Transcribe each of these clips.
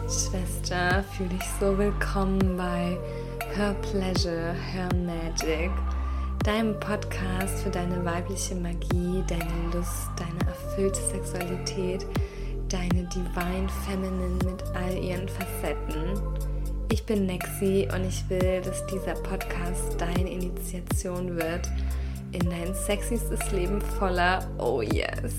Schwester, fühle dich so willkommen bei Her Pleasure, Her Magic, deinem Podcast für deine weibliche Magie, deine Lust, deine erfüllte Sexualität, deine Divine Feminine mit all ihren Facetten. Ich bin Nexi und ich will, dass dieser Podcast deine Initiation wird in dein sexystes Leben voller Oh yes.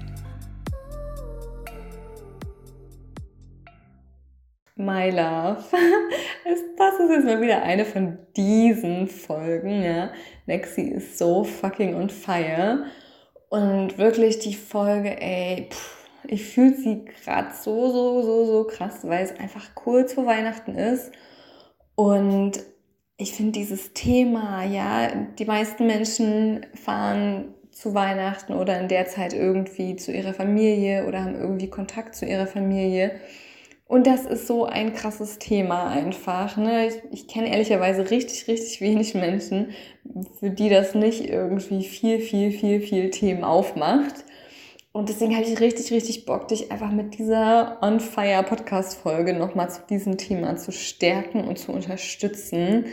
My love. Das ist jetzt mal wieder eine von diesen Folgen, ja. Nexi ist so fucking on fire. Und wirklich die Folge, ich fühle sie gerade so krass, weil es einfach kurz vor Weihnachten ist. Und ich finde dieses Thema, ja, die meisten Menschen fahren zu Weihnachten oder in der Zeit irgendwie zu ihrer Familie oder haben irgendwie Kontakt zu ihrer Familie. Und das ist so ein krasses Thema einfach, ne? Ich kenne ehrlicherweise richtig wenig Menschen, für die das nicht irgendwie viel Themen aufmacht. Und deswegen habe ich richtig Bock, dich einfach mit dieser On-Fire-Podcast-Folge nochmal zu diesem Thema zu stärken und zu unterstützen.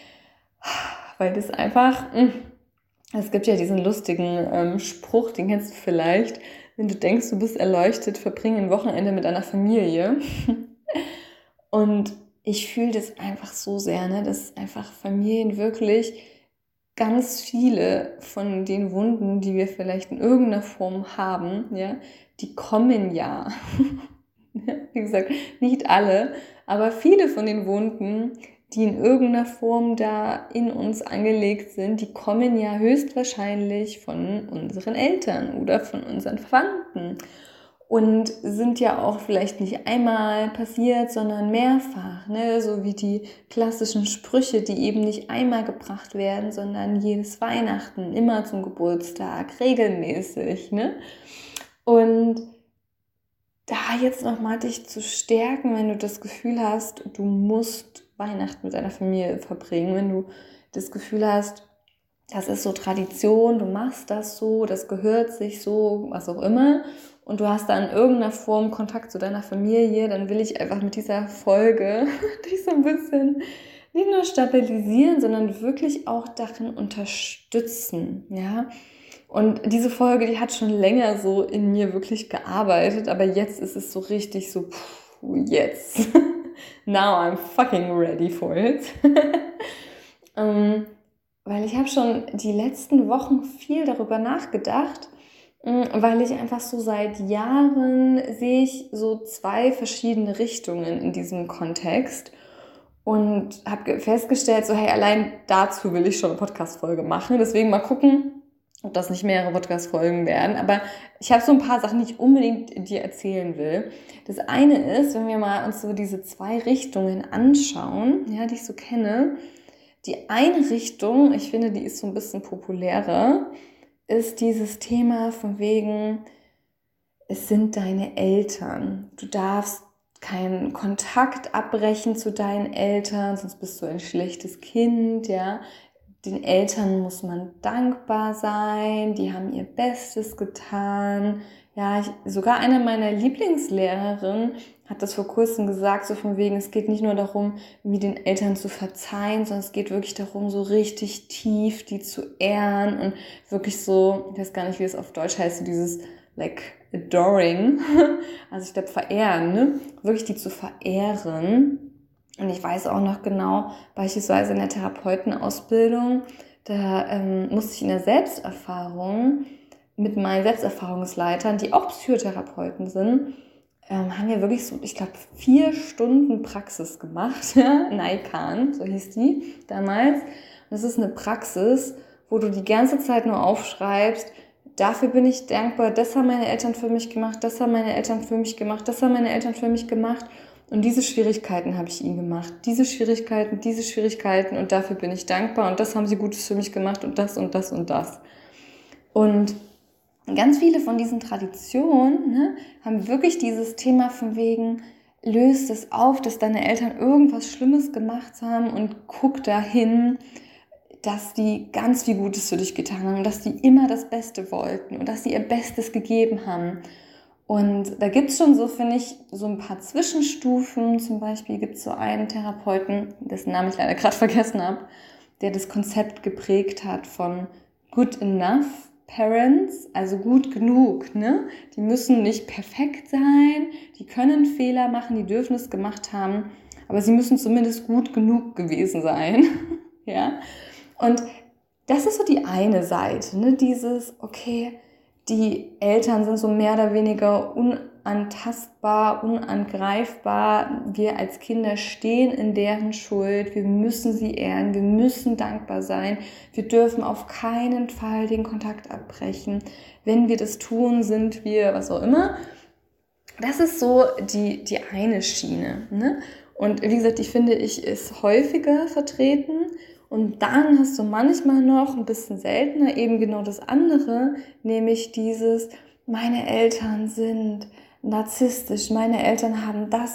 Weil das einfach, es gibt ja diesen lustigen Spruch, den kennst du vielleicht, wenn du denkst, du bist erleuchtet, verbringe ein Wochenende mit deiner Familie. Und ich fühle das einfach so sehr, ne, dass einfach Familien wirklich ganz viele von den Wunden, die wir vielleicht in irgendeiner Form haben, ja, die kommen ja. Wie gesagt, nicht alle, aber viele von den Wunden, die in irgendeiner Form da in uns angelegt sind, die kommen ja höchstwahrscheinlich von unseren Eltern oder von unseren Verwandten und sind ja auch vielleicht nicht einmal passiert, sondern mehrfach, ne? So wie die klassischen Sprüche, die eben nicht einmal gebracht werden, sondern jedes Weihnachten, immer zum Geburtstag, regelmäßig, ne? Und da jetzt nochmal dich zu stärken, wenn du das Gefühl hast, du musst Weihnachten mit deiner Familie verbringen, wenn du das Gefühl hast, das ist so Tradition, du machst das so, das gehört sich so, was auch immer, und du hast da in irgendeiner Form Kontakt zu deiner Familie, dann will ich einfach mit dieser Folge dich so ein bisschen nicht nur stabilisieren, sondern wirklich auch darin unterstützen, ja. Und diese Folge, die hat schon länger so in mir wirklich gearbeitet, aber jetzt ist es so richtig so, jetzt. Now I'm fucking ready for it. Weil ich habe schon die letzten Wochen viel darüber nachgedacht, weil ich einfach so seit Jahren sehe ich so zwei verschiedene Richtungen in diesem Kontext und habe festgestellt, so hey, allein dazu will ich schon eine Podcast-Folge machen, deswegen mal gucken, ob das nicht mehrere Podcast-Folgen werden, aber ich habe so ein paar Sachen, die ich unbedingt dir erzählen will. Das eine ist, wenn wir mal uns so diese zwei Richtungen anschauen, ja, die ich so kenne. Die eine Richtung, ich finde, die ist so ein bisschen populärer, ist dieses Thema von wegen, es sind deine Eltern. Du darfst keinen Kontakt abbrechen zu deinen Eltern, sonst bist du ein schlechtes Kind, ja. Den Eltern muss man dankbar sein, die haben ihr Bestes getan. Ja, sogar eine meiner Lieblingslehrerinnen hat das vor kurzem gesagt, so von wegen, es geht nicht nur darum, wie den Eltern zu verzeihen, sondern es geht wirklich darum, so richtig tief die zu ehren und wirklich so, ich weiß gar nicht, wie es auf Deutsch heißt, so dieses like adoring, also ich glaube verehren, ne? Wirklich die zu verehren. Und ich weiß auch noch genau, beispielsweise in der Therapeutenausbildung, da musste ich in der Selbsterfahrung mit meinen Selbsterfahrungsleitern, die auch Psychotherapeuten sind, haben wir wirklich so, ich glaube, 4 Stunden Praxis gemacht. Naikan, so hieß die damals. Und das ist eine Praxis, wo du die ganze Zeit nur aufschreibst, dafür bin ich dankbar, das haben meine Eltern für mich gemacht, das haben meine Eltern für mich gemacht, das haben meine Eltern für mich gemacht. Und diese Schwierigkeiten habe ich ihnen gemacht. Diese Schwierigkeiten und dafür bin ich dankbar und das haben sie Gutes für mich gemacht und das und das und das. Und ganz viele von diesen Traditionen, ne, haben wirklich dieses Thema von wegen, löst es auf, dass deine Eltern irgendwas Schlimmes gemacht haben und guck dahin, dass die ganz viel Gutes für dich getan haben und dass die immer das Beste wollten und dass sie ihr Bestes gegeben haben. Und da gibt es schon so, finde ich, so ein paar Zwischenstufen. Zum Beispiel gibt es so einen Therapeuten, dessen Namen ich leider gerade vergessen habe, der das Konzept geprägt hat von good enough parents, also gut genug, ne? Die müssen nicht perfekt sein, die können Fehler machen, die dürfen es gemacht haben, aber sie müssen zumindest gut genug gewesen sein, ja? Und das ist so die eine Seite, ne? Dieses, okay, die Eltern sind so mehr oder weniger unantastbar, unangreifbar. Wir als Kinder stehen in deren Schuld. Wir müssen sie ehren. Wir müssen dankbar sein. Wir dürfen auf keinen Fall den Kontakt abbrechen. Wenn wir das tun, sind wir was auch immer. Das ist so die eine Schiene, ne? Und wie gesagt, ich ist häufiger vertreten. Und dann hast du manchmal noch ein bisschen seltener eben genau das andere, nämlich dieses, meine Eltern sind narzisstisch, meine Eltern haben das,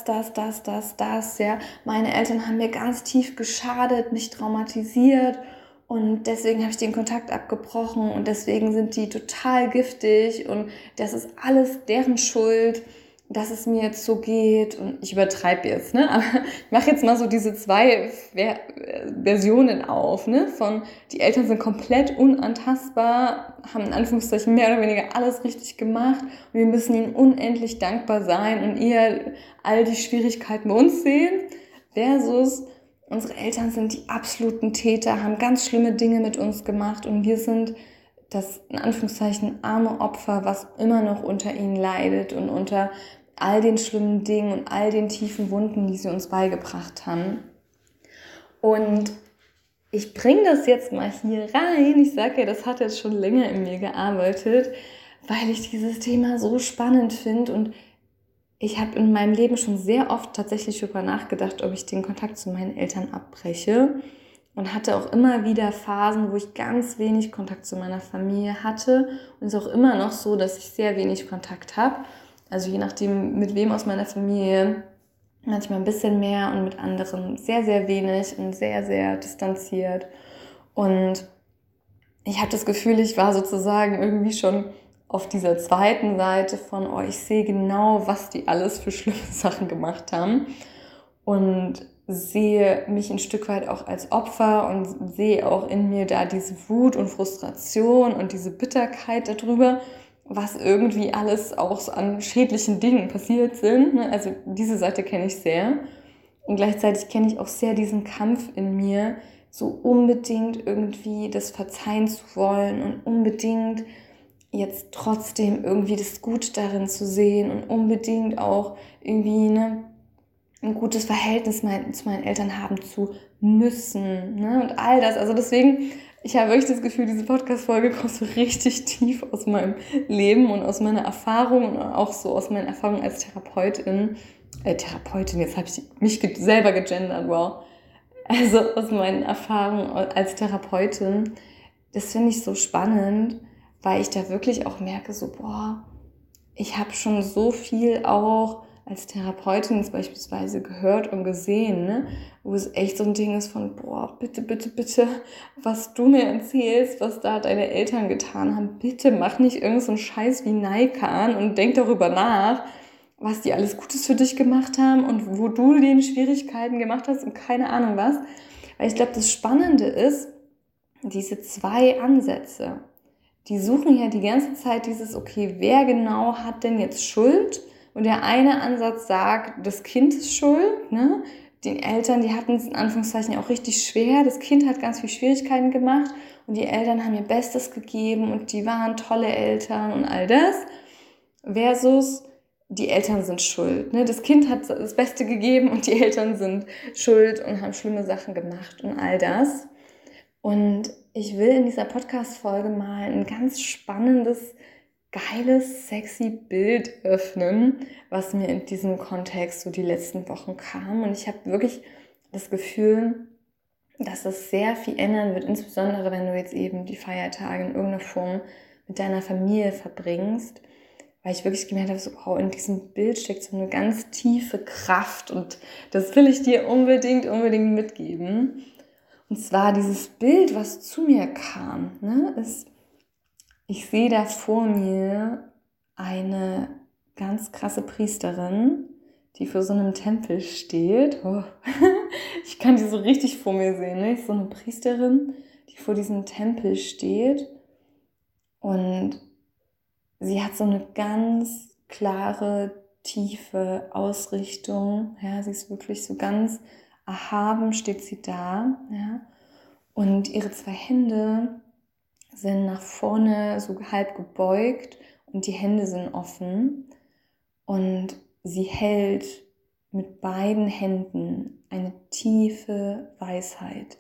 ja. Meine Eltern haben mir ganz tief geschadet, mich traumatisiert und deswegen habe ich den Kontakt abgebrochen und deswegen sind die total giftig und das ist alles deren Schuld, dass es mir jetzt so geht und ich übertreibe jetzt, ne? Aber ich mache jetzt mal so diese zwei Versionen auf, ne? Von die Eltern sind komplett unantastbar, haben in Anführungszeichen mehr oder weniger alles richtig gemacht und wir müssen ihnen unendlich dankbar sein und eher all die Schwierigkeiten bei uns sehen, versus unsere Eltern sind die absoluten Täter, haben ganz schlimme Dinge mit uns gemacht und wir sind das in Anführungszeichen arme Opfer, was immer noch unter ihnen leidet und unter all den schlimmen Dingen und all den tiefen Wunden, die sie uns beigebracht haben. Und ich bringe das jetzt mal hier rein. Ich sage ja, das hat jetzt schon länger in mir gearbeitet, weil ich dieses Thema so spannend finde und ich habe in meinem Leben schon sehr oft tatsächlich darüber nachgedacht, ob ich den Kontakt zu meinen Eltern abbreche. Und hatte auch immer wieder Phasen, wo ich ganz wenig Kontakt zu meiner Familie hatte. Und es ist auch immer noch so, dass ich sehr wenig Kontakt habe. Also je nachdem, mit wem aus meiner Familie, manchmal ein bisschen mehr und mit anderen sehr, sehr wenig und sehr, sehr distanziert. Und ich habe das Gefühl, ich war sozusagen irgendwie schon auf dieser zweiten Seite von, oh, ich sehe genau, was die alles für schlimme Sachen gemacht haben. Und sehe mich ein Stück weit auch als Opfer und sehe auch in mir da diese Wut und Frustration und diese Bitterkeit darüber, was irgendwie alles auch so an schädlichen Dingen passiert sind. Also diese Seite kenne ich sehr. Und gleichzeitig kenne ich auch sehr diesen Kampf in mir, so unbedingt irgendwie das verzeihen zu wollen und unbedingt jetzt trotzdem irgendwie das Gute darin zu sehen und unbedingt auch irgendwie ein gutes Verhältnis zu meinen Eltern haben zu müssen, ne? Und all das. Also deswegen, ich habe wirklich das Gefühl, diese Podcast-Folge kommt so richtig tief aus meinem Leben und aus meiner Erfahrung und auch so aus meinen Erfahrungen als Therapeutin, jetzt habe ich mich selber gegendert, wow. Also aus meinen Erfahrungen als Therapeutin, das finde ich so spannend, weil ich da wirklich auch merke, so, boah, ich habe schon so viel auch als Therapeutin jetzt beispielsweise gehört und gesehen, ne? Wo es echt so ein Ding ist von, boah, bitte, bitte, bitte, was du mir erzählst, was da deine Eltern getan haben, bitte mach nicht irgend so einen Scheiß wie Naikan und denk darüber nach, was die alles Gutes für dich gemacht haben und wo du denen Schwierigkeiten gemacht hast und keine Ahnung was. Weil ich glaube, das Spannende ist, diese zwei Ansätze, die suchen ja die ganze Zeit dieses, okay, wer genau hat denn jetzt Schuld? Und der eine Ansatz sagt, das Kind ist schuld, ne? Die Eltern, die hatten es in Anführungszeichen auch richtig schwer. Das Kind hat ganz viel Schwierigkeiten gemacht und die Eltern haben ihr Bestes gegeben und die waren tolle Eltern und all das. Versus die Eltern sind schuld, ne? Das Kind hat das Beste gegeben und die Eltern sind schuld und haben schlimme Sachen gemacht und all das. Und ich will in dieser Podcast-Folge mal ein ganz spannendes, geiles, sexy Bild öffnen, was mir in diesem Kontext so die letzten Wochen kam. Und ich habe wirklich das Gefühl, dass das sehr viel ändern wird, insbesondere wenn du jetzt eben die Feiertage in irgendeiner Form mit deiner Familie verbringst. Weil ich wirklich gemerkt habe, so, wow, in diesem Bild steckt so eine ganz tiefe Kraft und das will ich dir unbedingt mitgeben. Und zwar dieses Bild, was zu mir kam, ne, ist, ich sehe da vor mir eine ganz krasse Priesterin, die vor so einem Tempel steht. Oh. Ich kann die so richtig vor mir sehen, ne? So eine Priesterin, die vor diesem Tempel steht und sie hat so eine ganz klare, tiefe Ausrichtung. Ja, sie ist wirklich so ganz erhaben, steht sie da. Ja? Und ihre 2 Hände sind nach vorne so halb gebeugt und die Hände sind offen. Und sie hält mit beiden Händen eine tiefe Weisheit.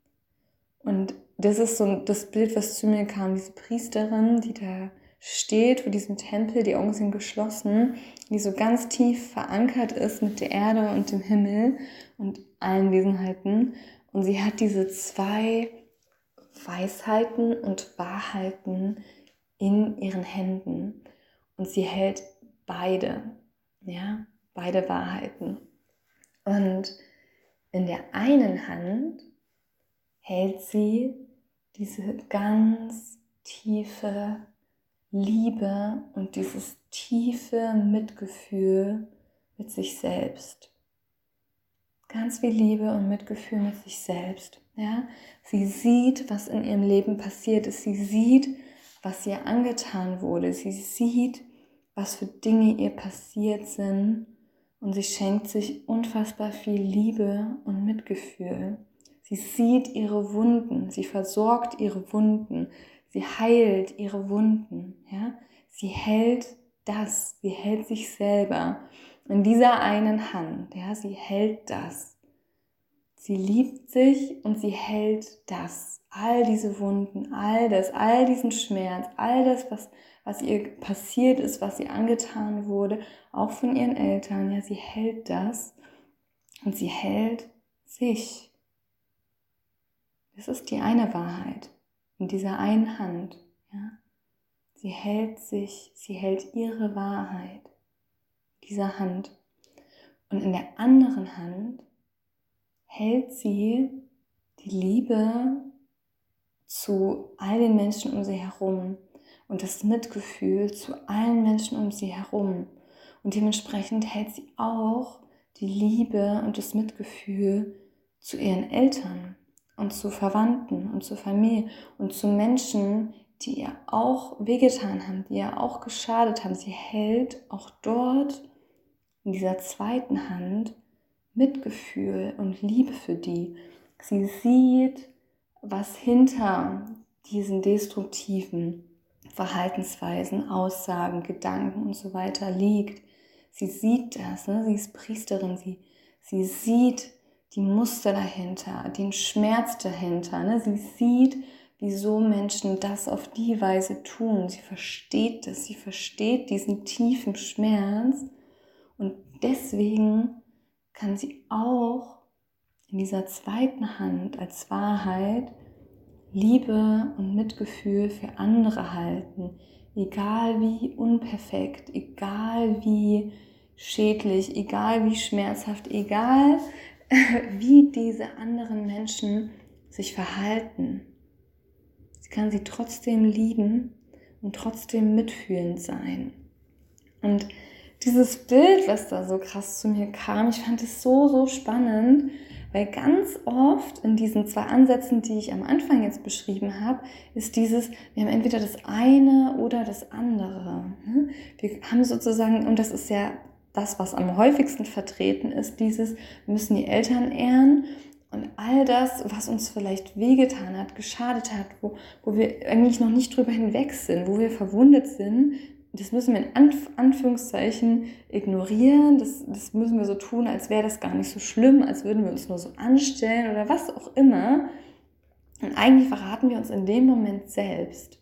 Und das ist so das Bild, was zu mir kam, diese Priesterin, die da steht vor diesem Tempel, die Augen sind geschlossen, die so ganz tief verankert ist mit der Erde und dem Himmel und allen Wesenheiten. Und sie hat diese 2 Weisheiten und Wahrheiten in ihren Händen. Und sie hält beide Wahrheiten. Und in der einen Hand hält sie diese ganz tiefe Liebe und dieses tiefe Mitgefühl mit sich selbst. Ganz viel Liebe und Mitgefühl mit sich selbst. Ja? Sie sieht, was in ihrem Leben passiert ist. Sie sieht, was ihr angetan wurde. Sie sieht, was für Dinge ihr passiert sind. Und sie schenkt sich unfassbar viel Liebe und Mitgefühl. Sie sieht ihre Wunden. Sie versorgt ihre Wunden. Sie heilt ihre Wunden. Ja? Sie hält das. Sie hält sich selber in dieser einen Hand. Ja? Sie hält das. Sie liebt sich und sie hält das. All diese Wunden, all das, all diesen Schmerz, all das, was ihr passiert ist, was ihr angetan wurde, auch von ihren Eltern. Ja, sie hält das und sie hält sich. Das ist die eine Wahrheit in dieser einen Hand. Ja? Sie hält sich, sie hält ihre Wahrheit, dieser Hand. Und in der anderen Hand hält sie die Liebe zu all den Menschen um sie herum und das Mitgefühl zu allen Menschen um sie herum. Und dementsprechend hält sie auch die Liebe und das Mitgefühl zu ihren Eltern und zu Verwandten und zur Familie und zu Menschen, die ihr auch wehgetan haben, die ihr auch geschadet haben. Sie hält auch dort in dieser zweiten Hand Mitgefühl und Liebe für die. Sie sieht, was hinter diesen destruktiven Verhaltensweisen, Aussagen, Gedanken und so weiter liegt. Sie sieht das, ne? Sie ist Priesterin, sie sieht die Muster dahinter, den Schmerz dahinter. Ne? Sie sieht, wieso Menschen das auf die Weise tun. Sie versteht das, sie versteht diesen tiefen Schmerz und deswegen kann sie auch in dieser zweiten Hand als Wahrheit Liebe und Mitgefühl für andere halten, egal wie unperfekt, egal wie schädlich, egal wie schmerzhaft, egal wie diese anderen Menschen sich verhalten. Sie kann sie trotzdem lieben und trotzdem mitfühlend sein. Und dieses Bild, was da so krass zu mir kam, ich fand es so spannend, weil ganz oft in diesen 2 Ansätzen, die ich am Anfang jetzt beschrieben habe, ist dieses, wir haben entweder das eine oder das andere. Wir haben sozusagen, und das ist ja das, was am häufigsten vertreten ist, dieses, wir müssen die Eltern ehren und all das, was uns vielleicht wehgetan hat, geschadet hat, wo wir eigentlich noch nicht drüber hinweg sind, wo wir verwundet sind, das müssen wir in Anführungszeichen ignorieren, das müssen wir so tun, als wäre das gar nicht so schlimm, als würden wir uns nur so anstellen oder was auch immer. Und eigentlich verraten wir uns in dem Moment selbst.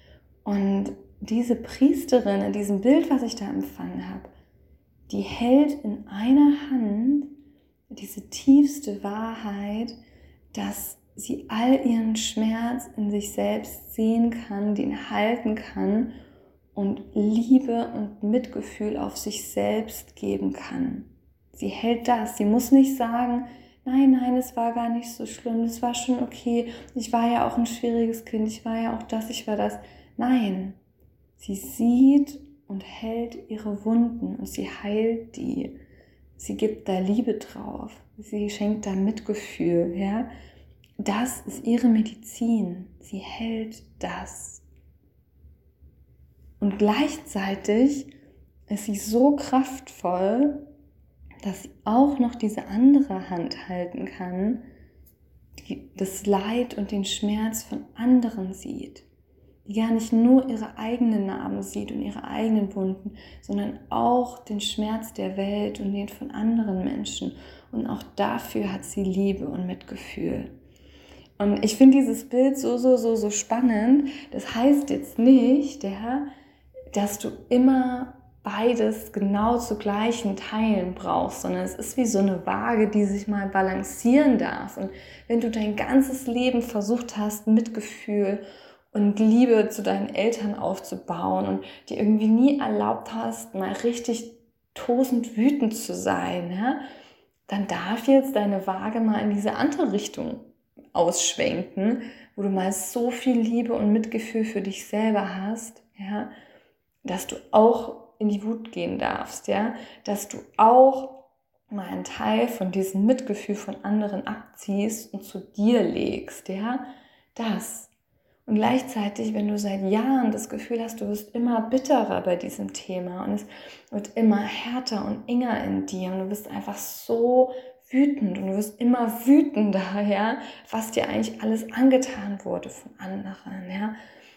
Und diese Priesterin in diesem Bild, was ich da empfangen habe, die hält in einer Hand diese tiefste Wahrheit, dass sie all ihren Schmerz in sich selbst sehen kann, den halten kann und Liebe und Mitgefühl auf sich selbst geben kann. Sie hält das. Sie muss nicht sagen, nein, es war gar nicht so schlimm, es war schon okay, ich war ja auch ein schwieriges Kind, ich war ja auch das, ich war das. Nein, sie sieht und hält ihre Wunden und sie heilt die. Sie gibt da Liebe drauf. Sie schenkt da Mitgefühl. Ja? Das ist ihre Medizin. Sie hält das. Und gleichzeitig ist sie so kraftvoll, dass sie auch noch diese andere Hand halten kann, die das Leid und den Schmerz von anderen sieht. Die gar nicht nur ihre eigenen Narben sieht und ihre eigenen Wunden, sondern auch den Schmerz der Welt und den von anderen Menschen. Und auch dafür hat sie Liebe und Mitgefühl. Und ich finde dieses Bild so spannend. Das heißt jetzt nicht, dass du immer beides genau zu gleichen Teilen brauchst, sondern es ist wie so eine Waage, die sich mal balancieren darf. Und wenn du dein ganzes Leben versucht hast, Mitgefühl und Liebe zu deinen Eltern aufzubauen und dir irgendwie nie erlaubt hast, mal richtig tosend wütend zu sein, ja, dann darf jetzt deine Waage mal in diese andere Richtung ausschwenken, wo du mal so viel Liebe und Mitgefühl für dich selber hast, ja, dass du auch in die Wut gehen darfst, ja, dass du auch mal einen Teil von diesem Mitgefühl von anderen abziehst und zu dir legst, ja, das. Und gleichzeitig, wenn du seit Jahren das Gefühl hast, du wirst immer bitterer bei diesem Thema und es wird immer härter und enger in dir und du bist einfach so wütend und du wirst immer wütender, ja, was dir eigentlich alles angetan wurde von anderen, ja,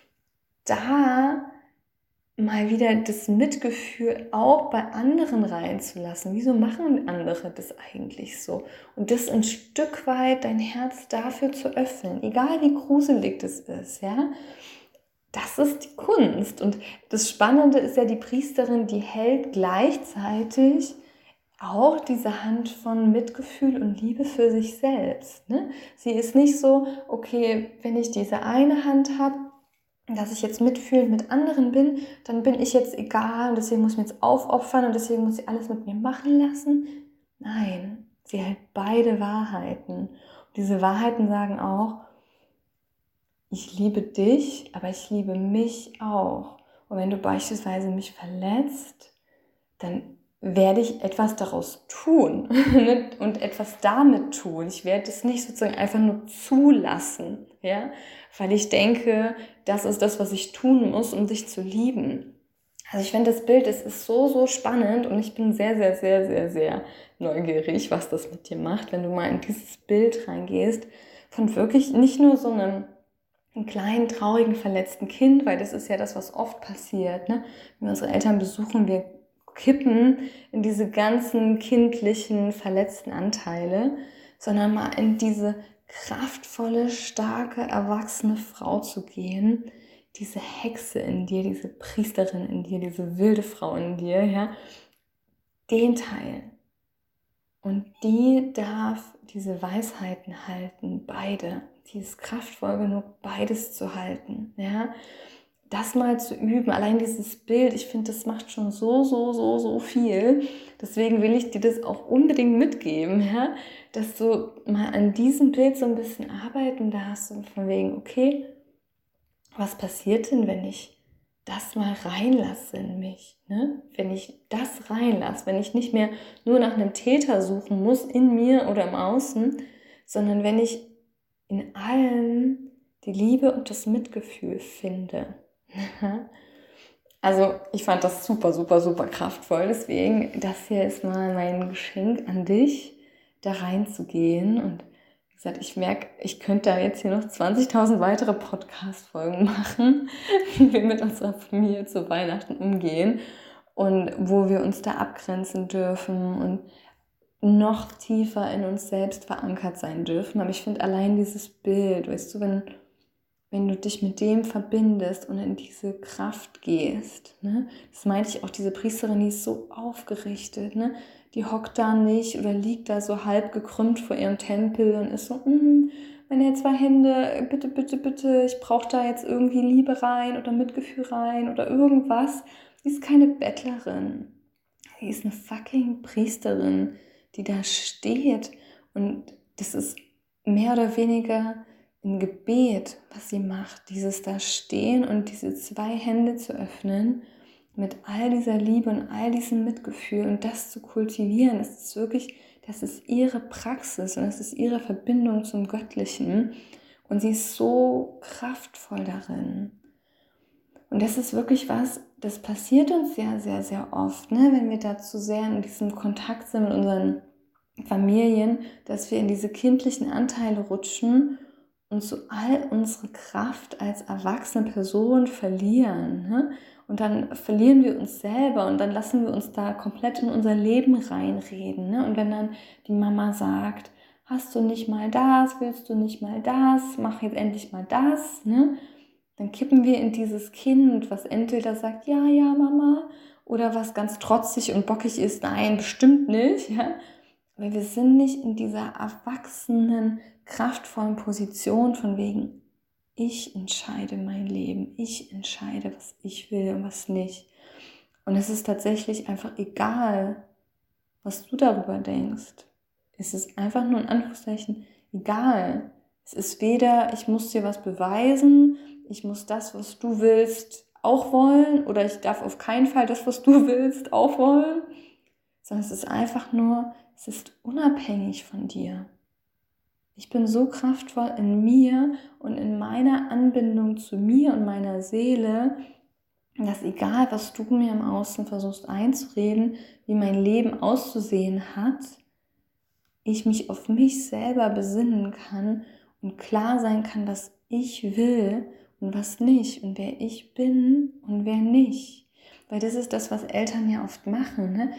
da mal wieder das Mitgefühl auch bei anderen reinzulassen. Wieso machen andere das eigentlich so? Und das ein Stück weit dein Herz dafür zu öffnen, egal wie gruselig das ist, ja. Das ist die Kunst. Und das Spannende ist ja, die Priesterin, die hält gleichzeitig auch diese Hand von Mitgefühl und Liebe für sich selbst. Ne? Sie ist nicht so, okay, wenn ich diese eine Hand habe, dass ich jetzt mitfühlend mit anderen bin, dann bin ich jetzt egal und deswegen muss ich mich jetzt aufopfern und deswegen muss ich alles mit mir machen lassen. Nein, sie hält beide Wahrheiten. Und diese Wahrheiten sagen auch, ich liebe dich, aber ich liebe mich auch. Und wenn du beispielsweise mich verletzt, dann werde ich etwas daraus tun und etwas damit tun. Ich werde es nicht sozusagen einfach nur zulassen, ja, weil ich denke, das ist das, was ich tun muss, um dich zu lieben. Also ich finde das Bild, es ist so spannend und ich bin sehr neugierig, was das mit dir macht, wenn du mal in dieses Bild reingehst von wirklich nicht nur so einem kleinen, traurigen, verletzten Kind, weil das ist ja das, was oft passiert, ne? Wenn wir unsere Eltern besuchen, wir kippen in diese ganzen kindlichen, verletzten Anteile, sondern mal in diese kraftvolle, starke, erwachsene Frau zu gehen, diese Hexe in dir, diese Priesterin in dir, diese wilde Frau in dir, ja, den Teil. Und die darf diese Weisheiten halten, beide. Die ist kraftvoll genug, beides zu halten, ja. Das mal zu üben, allein dieses Bild, ich finde, das macht schon so viel. Deswegen will ich dir das auch unbedingt mitgeben, ja, dass du mal an diesem Bild so ein bisschen arbeiten darfst und von wegen, okay, was passiert denn, wenn ich das mal reinlasse in mich, ne? Wenn ich das reinlasse, wenn ich nicht mehr nur nach einem Täter suchen muss, in mir oder im Außen, sondern wenn ich in allem die Liebe und das Mitgefühl finde. Also ich fand das super kraftvoll. Deswegen, das hier ist mal mein Geschenk an dich, da reinzugehen. Und wie gesagt, ich merke, ich könnte da jetzt hier noch 20.000 weitere Podcast-Folgen machen, wie wir mit unserer Familie zu Weihnachten umgehen und wo wir uns da abgrenzen dürfen und noch tiefer in uns selbst verankert sein dürfen. Aber ich finde allein dieses Bild, weißt du, wenn du dich mit dem verbindest und in diese Kraft gehst, ne? Das meinte ich auch, diese Priesterin, die ist so aufgerichtet, ne? Die hockt da nicht oder liegt da so halb gekrümmt vor ihrem Tempel und ist so, meine 2 Hände, bitte, ich brauche da jetzt irgendwie Liebe rein oder Mitgefühl rein oder irgendwas. Die ist keine Bettlerin, die ist eine fucking Priesterin, die da steht und das ist mehr oder weniger ein Gebet, was sie macht, dieses da stehen und diese 2 Hände zu öffnen mit all dieser Liebe und all diesem Mitgefühl und das zu kultivieren, das ist ihre Praxis und das ist ihre Verbindung zum Göttlichen und sie ist so kraftvoll darin. Und das ist wirklich was, das passiert uns sehr, sehr, sehr oft, ne? Wenn wir da zu sehr in diesem Kontakt sind mit unseren Familien, dass wir in diese kindlichen Anteile rutschen und so all unsere Kraft als erwachsene Person verlieren. Ne? Und dann verlieren wir uns selber und dann lassen wir uns da komplett in unser Leben reinreden. Ne? Und wenn dann die Mama sagt, hast du nicht mal das, willst du nicht mal das, mach jetzt endlich mal das, ne? Dann kippen wir in dieses Kind, was entweder sagt, ja, ja, Mama, oder was ganz trotzig und bockig ist, nein, bestimmt nicht, ja. Weil wir sind nicht in dieser erwachsenen, kraftvollen Position von wegen, ich entscheide mein Leben, ich entscheide, was ich will und was nicht. Und es ist tatsächlich einfach egal, was du darüber denkst. Es ist einfach nur in Anführungszeichen egal. Es ist weder, ich muss dir was beweisen, ich muss das, was du willst, auch wollen oder ich darf auf keinen Fall das, was du willst, auch wollen, sondern es ist einfach nur, es ist unabhängig von dir. Ich bin so kraftvoll in mir und in meiner Anbindung zu mir und meiner Seele, dass egal, was du mir im Außen versuchst einzureden, wie mein Leben auszusehen hat, ich mich auf mich selber besinnen kann und klar sein kann, was ich will und was nicht und wer ich bin und wer nicht. Weil das ist das, was Eltern ja oft machen, ne?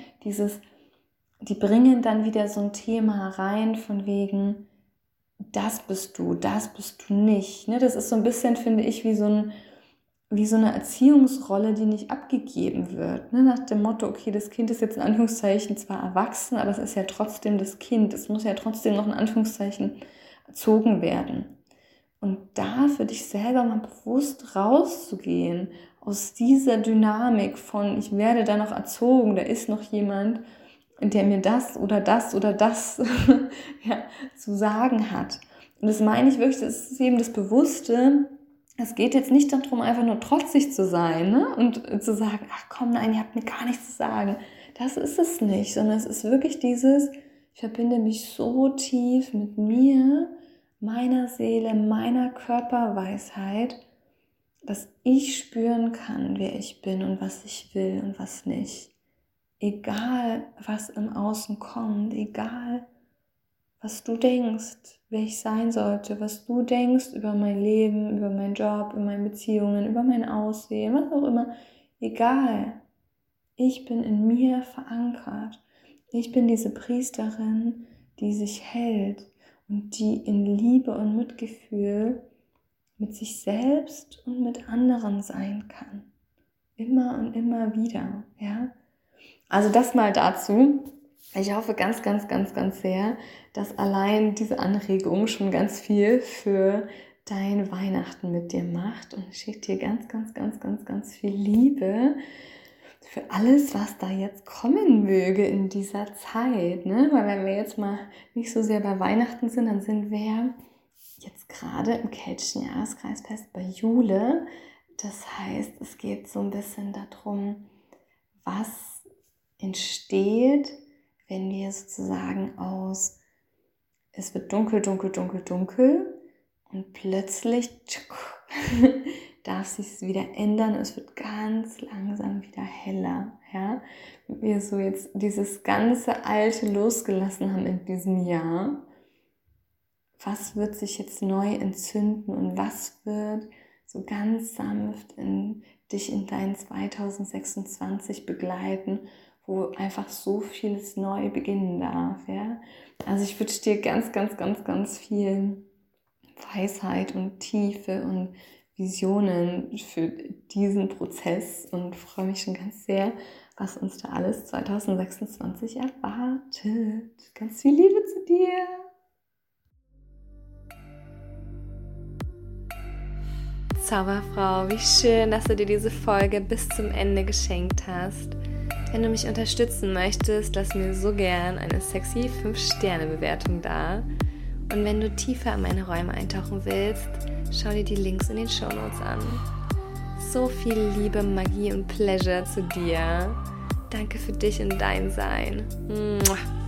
Die bringen dann wieder so ein Thema rein von wegen, das bist du nicht. Ne? Das ist so ein bisschen, finde ich, wie so eine Erziehungsrolle, die nicht abgegeben wird. Ne? Nach dem Motto, okay, das Kind ist jetzt in Anführungszeichen zwar erwachsen, aber es ist ja trotzdem das Kind. Es muss ja trotzdem noch in Anführungszeichen erzogen werden. Und da für dich selber mal bewusst rauszugehen aus dieser Dynamik von, ich werde da noch erzogen, da ist noch jemand, der mir das oder das oder das ja, zu sagen hat. Und das meine ich wirklich, das ist eben das Bewusste. Es geht jetzt nicht darum, einfach nur trotzig zu sein, ne? Und zu sagen, ach komm, nein, ihr habt mir gar nichts zu sagen. Das ist es nicht, sondern es ist wirklich dieses, ich verbinde mich so tief mit mir, meiner Seele, meiner Körperweisheit, dass ich spüren kann, wer ich bin und was ich will und was nicht. Egal, was im Außen kommt, egal, was du denkst, wer ich sein sollte, was du denkst über mein Leben, über meinen Job, über meine Beziehungen, über mein Aussehen, was auch immer, egal. Ich bin in mir verankert. Ich bin diese Priesterin, die sich hält und die in Liebe und Mitgefühl mit sich selbst und mit anderen sein kann. Immer und immer wieder, ja. Also das mal dazu. Ich hoffe ganz, ganz, ganz, ganz sehr, dass allein diese Anregung schon ganz viel für dein Weihnachten mit dir macht und ich schicke dir ganz, ganz, ganz, ganz, ganz viel Liebe für alles, was da jetzt kommen möge in dieser Zeit. Ne? Weil wenn wir jetzt mal nicht so sehr bei Weihnachten sind, dann sind wir jetzt gerade im keltischen Jahreskreisfest bei Jule. Das heißt, es geht so ein bisschen darum, was entsteht, wenn wir sozusagen es wird dunkel, dunkel, dunkel, dunkel und plötzlich darf sich wieder ändern und es wird ganz langsam wieder heller. Ja? Wir so jetzt dieses ganze Alte losgelassen haben in diesem Jahr. Was wird sich jetzt neu entzünden und was wird so ganz sanft dich in dein 2026 begleiten, wo einfach so vieles neu beginnen darf. Ja? Also ich wünsche dir ganz, ganz, ganz, ganz viel Weisheit und Tiefe und Visionen für diesen Prozess und freue mich schon ganz sehr, was uns da alles 2026 erwartet. Ganz viel Liebe zu dir! Zauberfrau, wie schön, dass du dir diese Folge bis zum Ende geschenkt hast. Wenn du mich unterstützen möchtest, lass mir so gern eine sexy 5-Sterne-Bewertung da. Und wenn du tiefer in meine Räume eintauchen willst, schau dir die Links in den Shownotes an. so viel Liebe, Magie und Pleasure zu dir. Danke für dich und dein Sein. Mua.